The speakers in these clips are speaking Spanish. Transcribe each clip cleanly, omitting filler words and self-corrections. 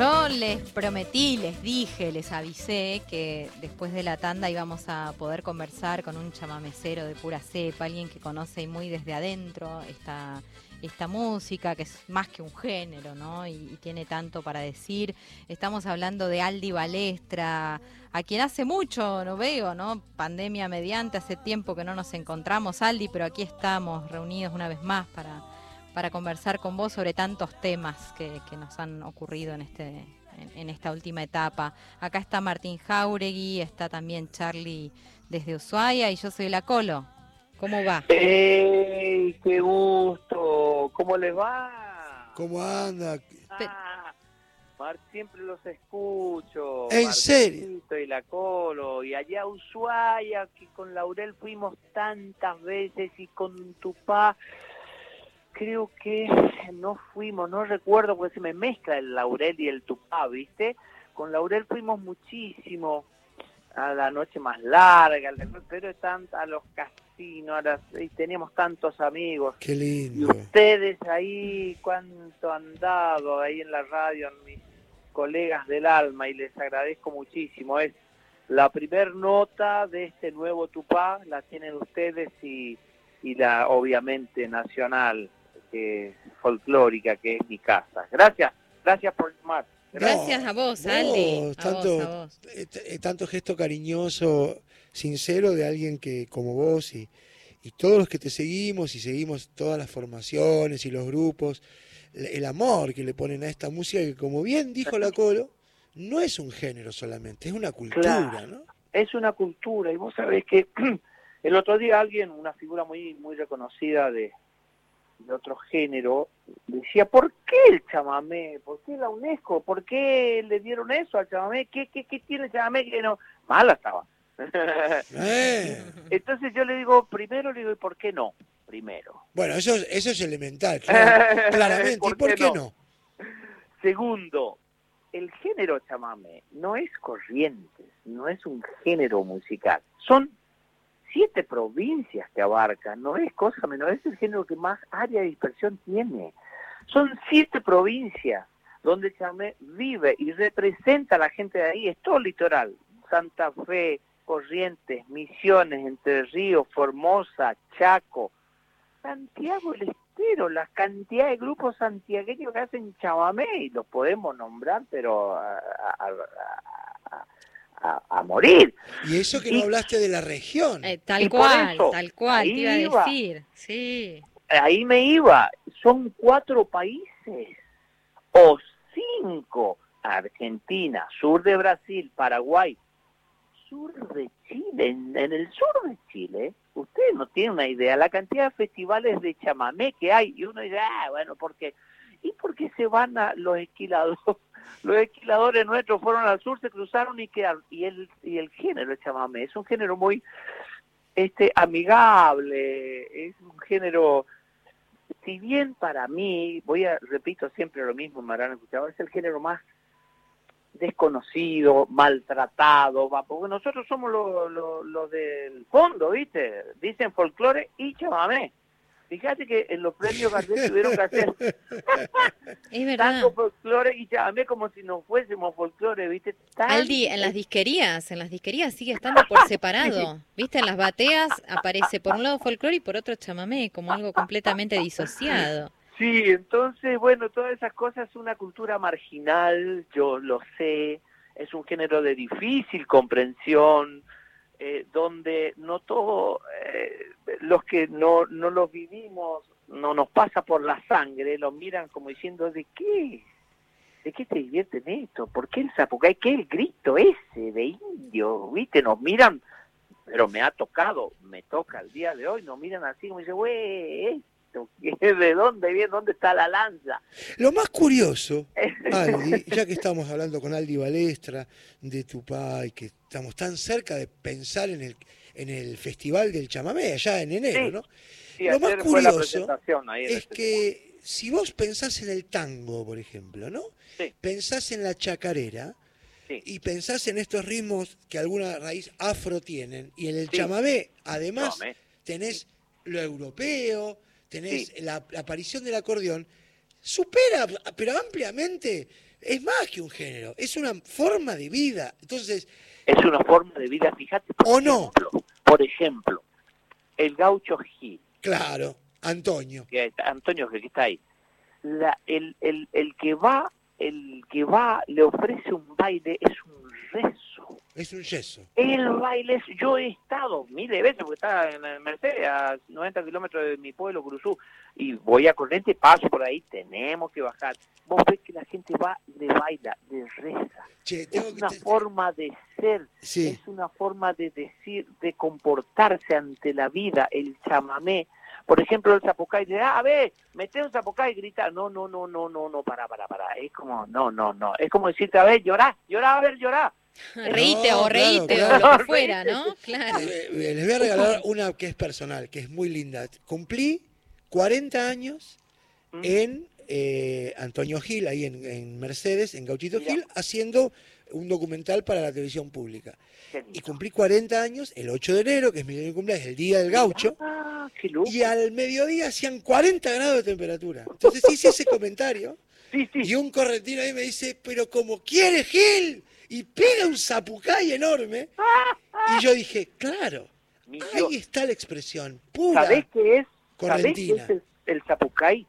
Yo les prometí, les dije, les avisé que después de la tanda íbamos a poder conversar con un chamamecero de pura cepa, alguien que conoce muy desde adentro esta música, que es más que un género, ¿no? Y tiene tanto para decir. Estamos hablando de Aldi Balestra, a quien hace mucho no veo, ¿no? Pandemia mediante, hace tiempo que no nos encontramos, Aldi, pero aquí estamos reunidos una vez más para conversar con vos sobre tantos temas que nos han ocurrido en esta última etapa. Acá está Martín Jáuregui, está también Charlie desde Ushuaia y yo soy la Colo. ¿Cómo va? ¡Ey! ¡Qué gusto! ¿Cómo les va? ¿Cómo anda? Siempre los escucho. ¿En serio? Y la Colo. Y allá a Ushuaia, que con Laurel fuimos tantas veces, y con Tupá creo que no fuimos, no recuerdo porque se me mezcla el Laurel y el Tupá, ¿viste? Con Laurel fuimos muchísimo a la noche más larga, pero a los casinos, y teníamos tantos amigos. Qué lindo. Y ustedes ahí, cuánto han dado ahí en la radio, mis colegas del alma, y les agradezco muchísimo. Es la primer nota de este nuevo Tupá, la tienen ustedes y la obviamente nacional, folclórica, que es mi casa. Gracias por llamar. Gracias a vos, Aldi. A vos. Tanto gesto cariñoso, sincero de alguien que como vos y todos los que te seguimos y seguimos todas las formaciones y los grupos, el amor que le ponen a esta música que, como bien dijo la Colo, no es un género solamente, es una cultura, claro, ¿no? Es una cultura, y vos sabés que el otro día una figura muy, muy reconocida de otro género, decía, ¿por qué el chamamé? ¿Por qué la UNESCO? ¿Por qué le dieron eso al chamamé? ¿Qué tiene el chamamé que no? Mala estaba. Entonces yo le digo, ¿y por qué no? Primero. Bueno, eso es elemental, claramente. ¿Y por qué no? Segundo, el género chamamé no es Corrientes, no es un género musical. Son 7 provincias que abarca, no es cosa menor, es el género que más área de dispersión tiene. Son 7 provincias donde el chamamé vive y representa a la gente de ahí, es todo el litoral, Santa Fe, Corrientes, Misiones, Entre Ríos, Formosa, Chaco, Santiago del Estero, la cantidad de grupos santiagueños que hacen chamamé, y los podemos nombrar, pero a morir. Y eso que no hablaste de la región. Tal cual, te iba a decir. Sí. Ahí me iba. Son 4 países o 5. Argentina, sur de Brasil, Paraguay, sur de Chile. En el sur de Chile, ustedes no tienen una idea la cantidad de festivales de chamamé que hay. Y uno dice, bueno, ¿por qué? ¿Y por qué se van a los esquiladores? Los esquiladores nuestros fueron al sur, se cruzaron y quedaron. Y el género de chamamé es un género muy amigable, es un género, si bien para mí, repito siempre lo mismo, me habrán escuchado, es el género más desconocido, maltratado, porque nosotros somos los del fondo, ¿viste? Dicen folclore y chamamé. Fíjate que en los premios Gardel tuvieron que hacer es verdad. Tanto folclore y chamamé como si no fuésemos folclore, ¿viste? Aldi, en las disquerías sigue estando por separado, ¿viste? En las bateas aparece por un lado folclore y por otro chamamé, como algo completamente disociado. Sí, entonces, bueno, todas esas cosas es una cultura marginal, yo lo sé, es un género de difícil comprensión, donde no todos los que no los vivimos, no nos pasa por la sangre, lo miran como diciendo, ¿de qué te divierten esto? ¿Por qué el zapucay? ¿Qué el grito ese de indio? ¿Viste? Nos miran, pero me toca el día de hoy, nos miran así como dice, güey, ¿de dónde viene? ¿Dónde está la lanza? Lo más curioso, Aldi, ya que estamos hablando con Aldi Balestra de Tupá y que estamos tan cerca de pensar en el Festival del Chamamé allá en enero, ¿no? Sí, lo más curioso es este que si vos pensás en el tango, por ejemplo, ¿no? Sí. Pensás en la chacarera, sí, y pensás en estos ritmos que alguna raíz afro tienen, y en el chamamé, además, tenés lo europeo, tenés la aparición del acordeón, supera, pero ampliamente, Es más que un género, es una forma de vida. Entonces, Es una forma de vida, fíjate, ¿o no? por ejemplo, el gaucho Gil, Claro, Antonio. Antonio que está ahí, el que va le ofrece un baile, es un rezo. Es un yeso. El baile, yo he estado miles de veces, porque estaba en la Mercedes, a 90 kilómetros de mi pueblo, Cruzú, y voy a Corrientes, paso por ahí, tenemos que bajar. Vos ves que la gente va, le baila, le reza. Che, Es una forma de ser, sí. Es una forma de decir, de comportarse ante la vida, el chamamé. Por ejemplo, el zapucay, dice, ve, mete un zapucay y grita, no, para. Es como, no. Es como decirte, a ver, llorá, a ver, llorá. Reíte No, o reíte claro. o lo que fuera, ¿no? Claro. Les voy a regalar una que es personal, que es muy linda. Cumplí 40 años en Antonio Gil, ahí en Mercedes, en Gauchito Gil, haciendo un documental para la televisión pública. Y cumplí 40 años el 8 de enero, que es mi cumpleaños, el día del gaucho, y al mediodía hacían 40 grados de temperatura. Entonces hice ese comentario, y un correntino ahí me dice, pero como quiere Gil, y pega un zapucay enorme, y yo dije, claro, ahí está la expresión, pura ¿Sabés qué es? correntina. ¿Sabés qué es el zapucay?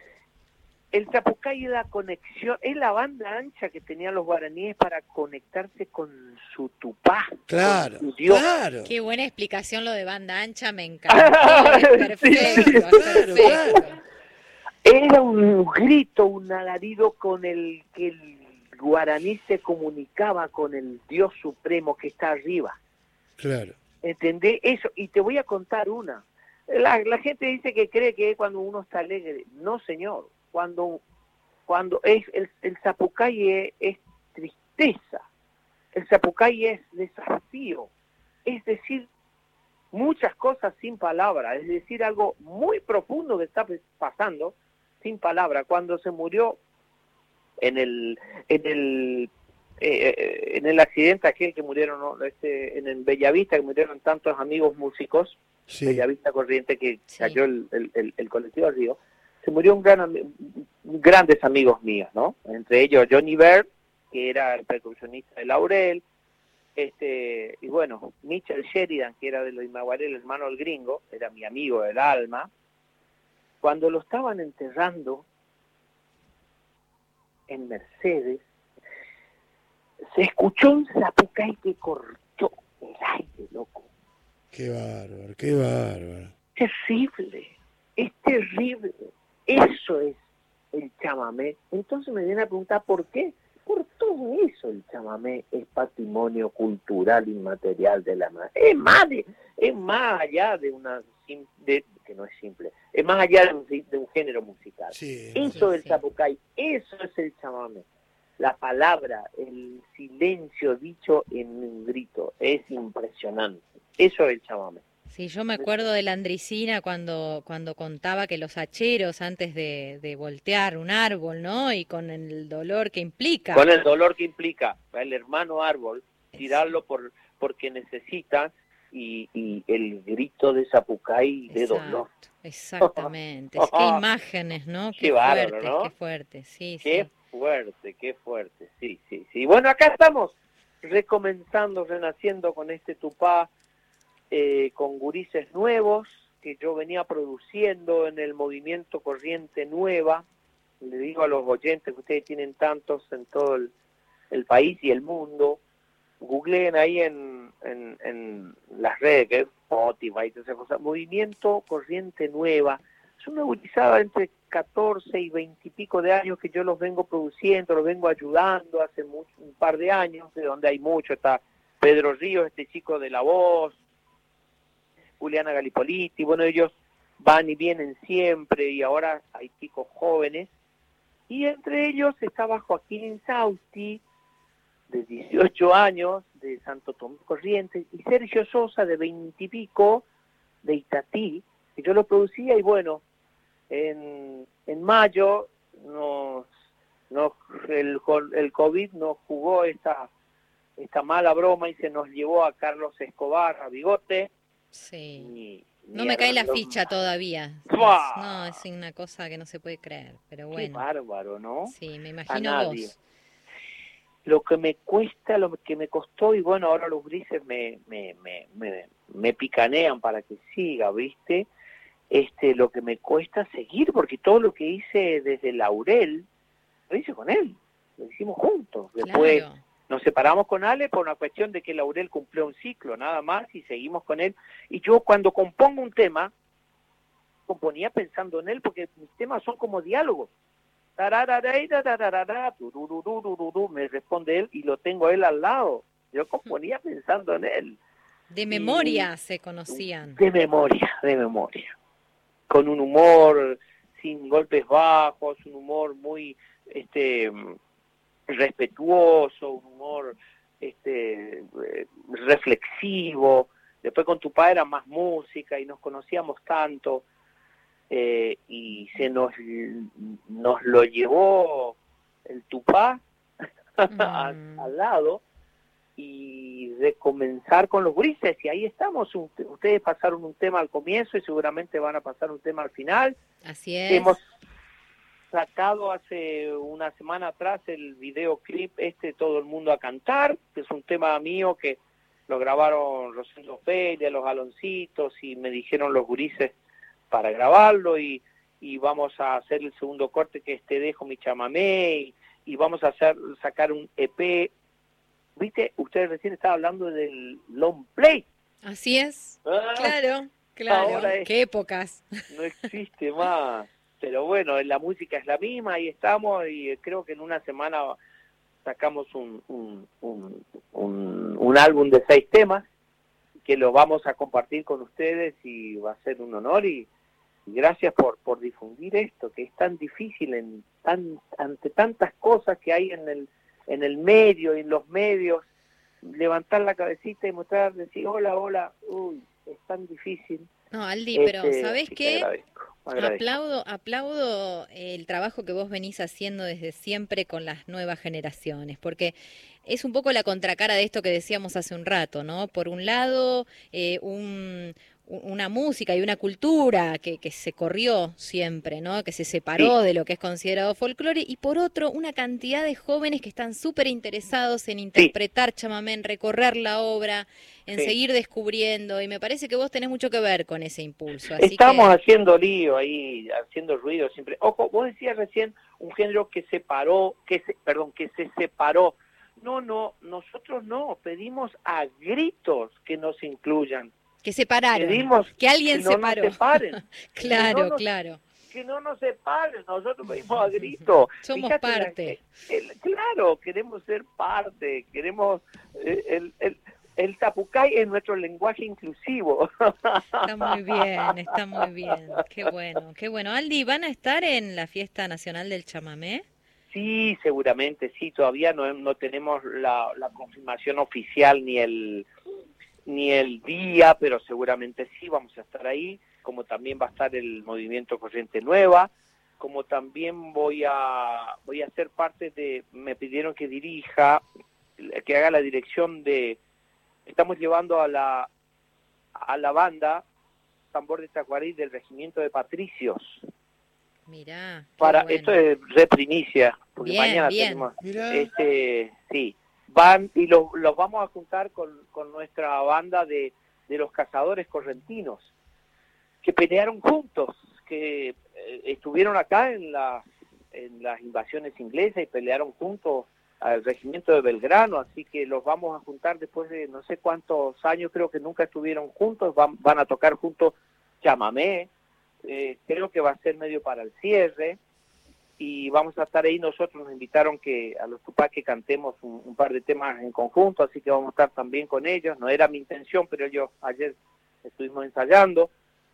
El zapucay es la conexión, es la banda ancha que tenían los guaraníes para conectarse con su tupá, Claro, con su Dios. claro. Qué buena explicación lo de banda ancha, me encantó. Es perfecto, claro, perfecto. Era un grito, un alarido con el que el guaraní se comunicaba con el Dios supremo que está arriba. Claro. ¿Entendés? Eso, y te voy a contar una. La gente dice que cree que es cuando uno está alegre. No, señor. Cuando es el zapucay es tristeza. El zapucay es desafío. Es decir, muchas cosas sin palabras. Es decir, algo muy profundo que está pasando sin palabras. Cuando se murió en el accidente aquel que murieron, ¿no? En el Bellavista, que murieron tantos amigos músicos, Bellavista Corriente, que cayó el colectivo del Río, se murió grandes amigos míos, ¿no? Entre ellos Johnny Bert, que era el percusionista de Laurel, y bueno, Mitchell Sheridan, que era de los Imaguaré, el hermano del gringo, era mi amigo del alma. Cuando lo estaban enterrando en Mercedes, se escuchó un zapucay que cortó el aire, loco. Qué bárbaro, qué bárbaro. Terrible, es terrible. Eso es el chamamé. Entonces me vienen a preguntar ¿por qué? Por todo eso el chamamé es patrimonio cultural inmaterial de la madre. Es más allá de una que no es simple, es más allá de un género musical. Eso es el zapucay, eso es el chamamé. La palabra, el silencio dicho en un grito, es impresionante. Eso es el chamamé. Sí, yo me acuerdo de la Andricina cuando contaba que los hacheros antes de voltear un árbol, ¿no? Y con el dolor que implica. Con el dolor que implica el hermano árbol, tirarlo porque necesita y el grito de zapucay de dolor. Exactamente. Qué imágenes, ¿no? Qué bárbaro, fuerte, ¿no? Qué fuerte, sí. Qué fuerte, sí. Bueno, acá estamos recomenzando, renaciendo con este tupá, con gurises nuevos que yo venía produciendo en el movimiento Corriente Nueva. Le digo a los oyentes que ustedes tienen tantos en todo el país y el mundo, googleen ahí en las redes, que es Spotify, todas esas cosas, Movimiento Corriente Nueva. Es una gurizada entre 14 y 20 y pico de años que yo los vengo produciendo, los vengo ayudando hace un par de años, de donde hay mucho. Está Pedro Ríos, este chico de la voz, Juliana Galipoliti, bueno, ellos van y vienen siempre, y ahora hay chicos jóvenes, y entre ellos estaba Joaquín Sausti, de 18 años, de Santo Tomé Corrientes, y Sergio Sosa, de 20 y pico, de Itatí, que yo lo producía, y bueno, en mayo el COVID nos jugó esta mala broma y se nos llevó a Carlos Escobar, a Bigote. Sí. No me cae la ficha todavía. No, es una cosa que no se puede creer, pero bueno. Qué bárbaro, ¿no? Sí, me imagino vos. lo que me cuesta, lo que me costó, y bueno, ahora los grises me picanean para que siga, ¿viste? Lo que me cuesta seguir, porque todo lo que hice desde Laurel, lo hice con él, lo hicimos juntos. Después Claro. nos separamos con Ale por una cuestión de que Laurel cumplió un ciclo, nada más, y seguimos con él. Y yo cuando compongo un tema, componía pensando en él, porque mis temas son como diálogos. Me responde él y lo tengo a él al lado. Yo componía pensando en él. De memoria se conocían. De memoria. Con un humor sin golpes bajos, un humor muy respetuoso, un humor reflexivo. Después con tu padre era más música y nos conocíamos tanto. Y se nos lo llevó el Tupá al lado, y de comenzar con los grises, y ahí estamos. Ustedes pasaron un tema al comienzo y seguramente van a pasar un tema al final. Así es. Hemos sacado hace una semana atrás el videoclip Todo el mundo a cantar, que es un tema mío que lo grabaron Rosendo Feria, los Aloncitos, y me dijeron los gurises para grabarlo, y vamos a hacer el segundo corte, que es Te dejo mi chamamé, y vamos a sacar un EP. ¿Viste? Ustedes recién estaban hablando del long play. Así es. Claro. Qué épocas. No existe más. Pero bueno, la música es la misma, ahí estamos, y creo que en una semana sacamos un álbum de 6 temas, que lo vamos a compartir con ustedes, y va a ser un honor, y gracias por difundir esto, que es tan difícil ante tantas cosas que hay en el medio y en los medios. Levantar la cabecita y mostrar, decir hola, uy, es tan difícil. No, Aldi, pero ¿sabés qué? Agradezco. Aplaudo el trabajo que vos venís haciendo desde siempre con las nuevas generaciones, porque es un poco la contracara de esto que decíamos hace un rato, ¿no? Por un lado, una música y una cultura que se corrió siempre, ¿no? Que se separó de lo que es considerado folclore, y por otro, una cantidad de jóvenes que están súper interesados en interpretar chamamé, en recorrer la obra, en seguir descubriendo, y me parece que vos tenés mucho que ver con ese impulso. Así Estamos haciendo lío ahí, haciendo ruido siempre. Ojo, vos decías recién un género que se separó. No, nosotros no, pedimos a gritos que nos incluyan. Que separaron, Pedimos que alguien que no separó. Nos separen. Claro. Que no nos separen, nosotros pedimos a gritos. Somos parte. Claro, queremos ser parte, queremos... El tapucay es nuestro lenguaje inclusivo. Está muy bien. Qué bueno. Aldi, ¿van a estar en la Fiesta Nacional del Chamamé? Sí, seguramente, sí. Todavía no tenemos la confirmación oficial ni el día, pero seguramente sí, vamos a estar ahí. Como también va a estar el movimiento Corriente Nueva, como también voy a ser parte de... Me pidieron que haga la dirección de... Estamos llevando a la banda Tambor de Tacuarí del Regimiento de Patricios. Mirá. Bueno. Esto es primicia, porque mañana tenemos... sí, van y los vamos a juntar con nuestra banda de los cazadores correntinos, que pelearon juntos, que estuvieron acá en las invasiones inglesas y pelearon juntos al regimiento de Belgrano, así que los vamos a juntar después de no sé cuántos años, creo que nunca estuvieron juntos, van a tocar juntos chamamé, creo que va a ser medio para el cierre, y vamos a estar ahí. Nosotros nos invitaron a los Tupac que cantemos un par de temas en conjunto, así que vamos a estar también con ellos. No era mi intención, pero ayer estuvimos ensayando,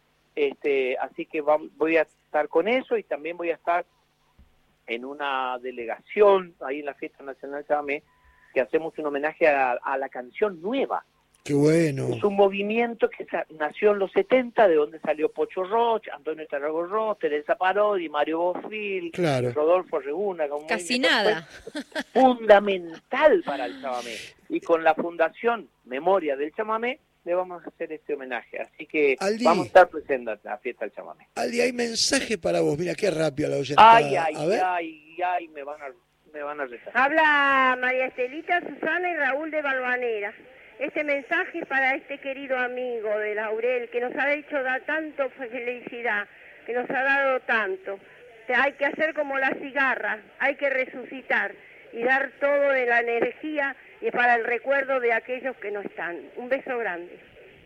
así que voy a estar con eso, y también voy a estar en una delegación ahí en la Fiesta Nacional Chamamé, que hacemos un homenaje a la canción nueva. ¡Qué bueno! Es un movimiento que nació en los 70, de donde salió Pocho Roch, Antonio Tarrago Roch, Teresa Parodi, Mario Bofil, Rodolfo Reguna. Casi nada. Fundamental para el chamamé. Y con la Fundación Memoria del Chamamé le vamos a hacer este homenaje. Así que Aldi, vamos a estar presentes en la Fiesta del Chamamé. Aldi, hay mensaje para vos. Mira, qué rápido la oyentada. Ay, me van me van a rezar. Habla María Estelita, Susana y Raúl de Balvanera. Este mensaje es para este querido amigo de Laurel, que nos ha hecho dar tanto felicidad, que nos ha dado tanto. Hay que hacer como la cigarra, hay que resucitar y dar todo de la energía y para el recuerdo de aquellos que no están. Un beso grande.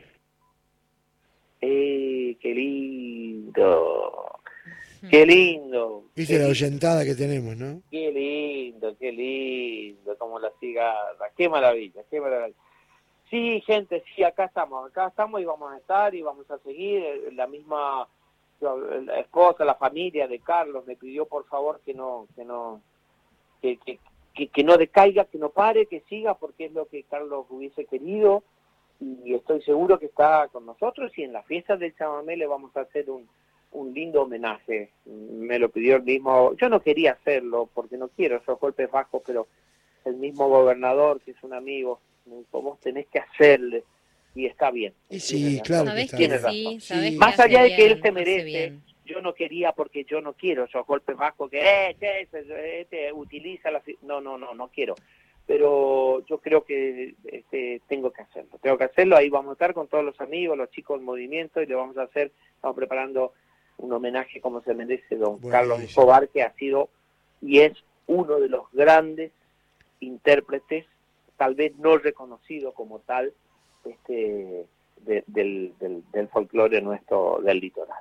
Qué lindo. Qué lindo. Viste la oyentada que tenemos, ¿no? Qué lindo, como la cigarra. Qué maravilla, qué maravilla. Sí, gente, sí, acá estamos y vamos a estar y vamos a seguir. La misma la esposa, la familia de Carlos me pidió por favor que no decaiga, que no pare, que siga, porque es lo que Carlos hubiese querido, y estoy seguro que está con nosotros, y en la fiesta del chamamé le vamos a hacer un lindo homenaje. Me lo pidió el mismo, yo no quería hacerlo porque no quiero esos golpes bajos, pero el mismo gobernador, que es un amigo, me dijo, vos tenés que hacerle, y está bien. Y sí, claro. Sabés que que está sí, bien. sabés Sí. que Más hace allá de que bien, él se hace merece, bien. yo no quería, porque yo no quiero esos golpes bajos que utiliza no quiero. Pero yo creo que tengo que hacerlo, ahí vamos a estar con todos los amigos, los chicos del movimiento, y le vamos a hacer, estamos preparando un homenaje como se merece don Carlos Escobar, que ha sido y es uno de los grandes intérpretes, tal vez no reconocido como tal, del folclore nuestro del litoral.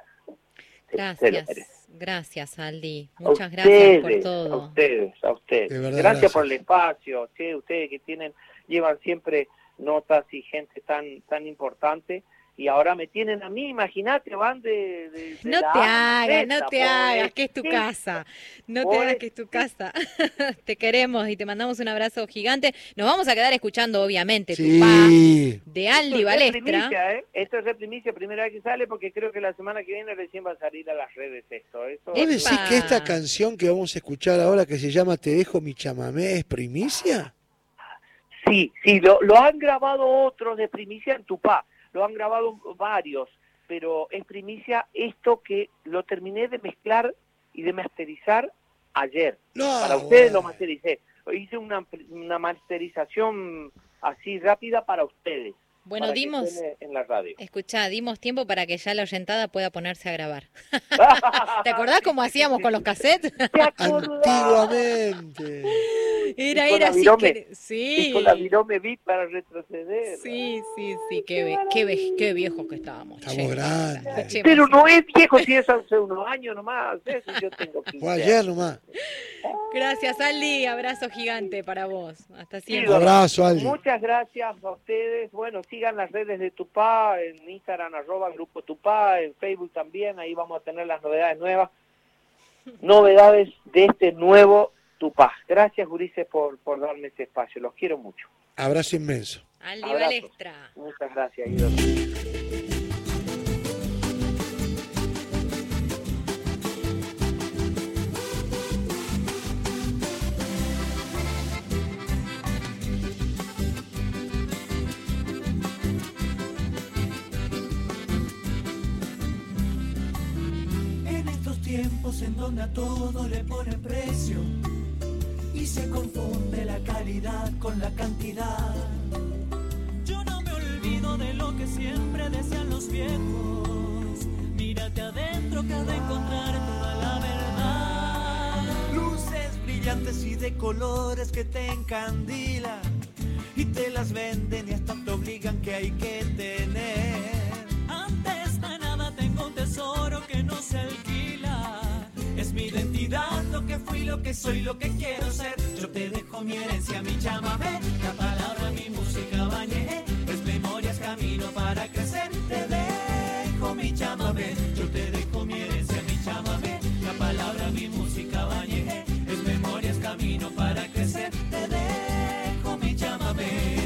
Gracias Aldi, A muchas gracias por ustedes, todo. A ustedes. De verdad, Gracias por el gracias. espacio, che, ustedes que llevan siempre notas y gente tan importante, y ahora me tienen a mí, imagínate, van de No la te A a la hagas, no Z, te hagas, que es tu sí, casa. No te hagas, que es tu casa. Te queremos y te mandamos un abrazo gigante. Nos vamos a quedar escuchando, obviamente, tu pa Sí. de Esto Aldi es Balestra. primicia, Esto es primicia, primera vez que sale, porque creo que la semana que viene recién va a salir a las redes esto. ¿Vos decís Epa. que esta canción que vamos a escuchar ahora, que se llama Te dejo mi chamamé, es primicia? Sí, lo han grabado otros de primicia en Tupá, lo han grabado varios, pero es primicia esto que lo terminé de mezclar y de masterizar ayer. No, Para ustedes bueno. lo mastericé. Hice una masterización así rápida para ustedes. Bueno, para que dimos, suene en la radio. escuchá, dimos tiempo para que ya la oyentada pueda ponerse a grabar. ¿Te acordás cómo hacíamos con los cassettes? ¿Te acordás? Antiguamente. Era Y con la así virome. que... Y Sí. con la virome beat para retroceder. Sí, qué viejos que estábamos. Estamos che. grandes. Escuchemos. Pero no es viejo, si es hace unos años nomás. Eso yo tengo 15 Fue ayer nomás. Gracias, Aldi. Abrazo gigante para vos. Hasta Un siempre. abrazo, Aldi. Muchas gracias a ustedes. Bueno, sigan las redes de Tupá, en Instagram, @Grupo Tupá, en Facebook también, ahí vamos a tener las novedades nuevas. Novedades de este nuevo Tupá. Gracias, Gurises, por darme ese espacio. Los quiero mucho. Abrazo inmenso. Aldi Abrazos. Balestra. Muchas gracias, ídolo. En estos tiempos en donde a todo le ponen precio y se confunde la calidad con la cantidad, yo no me olvido de lo que siempre decían los viejos: mírate adentro que has de encontrar toda la verdad. Luces brillantes y de colores que te encandilan y te las venden y hasta te obligan que hay que tener. Antes de nada tengo un tesoro que no se alquila. Es mi identidad, lo que fui, lo que soy, lo que quiero ser. Yo te dejo mi herencia, mi chamamé, la palabra, mi música bañé. Es memorias, camino para crecer. Te dejo mi chamamé, yo te dejo mi herencia, mi chamamé, la palabra, mi música bañé. Es memorias, camino para crecer. Te dejo mi chamamé.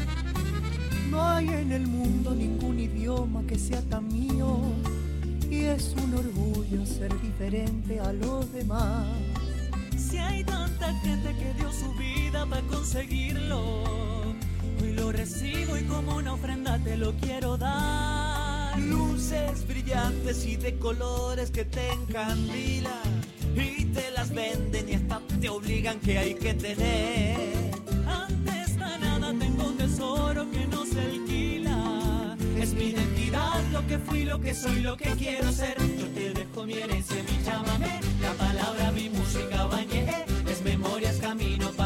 No hay en el mundo ningún idioma que sea tan mío, y es un orgullo ser diferente a los demás. Si hay tanta gente que dio su vida para conseguirlo, hoy lo recibo y como una ofrenda te lo quiero dar. Luces brillantes y de colores que te encandilan y te las venden y hasta te obligan que hay que tener. Ante esta nada tengo un tesoro que no se alquila. Es mi identidad, lo que fui, lo que soy, lo que quiero ser. Yo te dejo mi herencia, mi chamamé, la palabra, mi música bañé. Es memoria, es camino.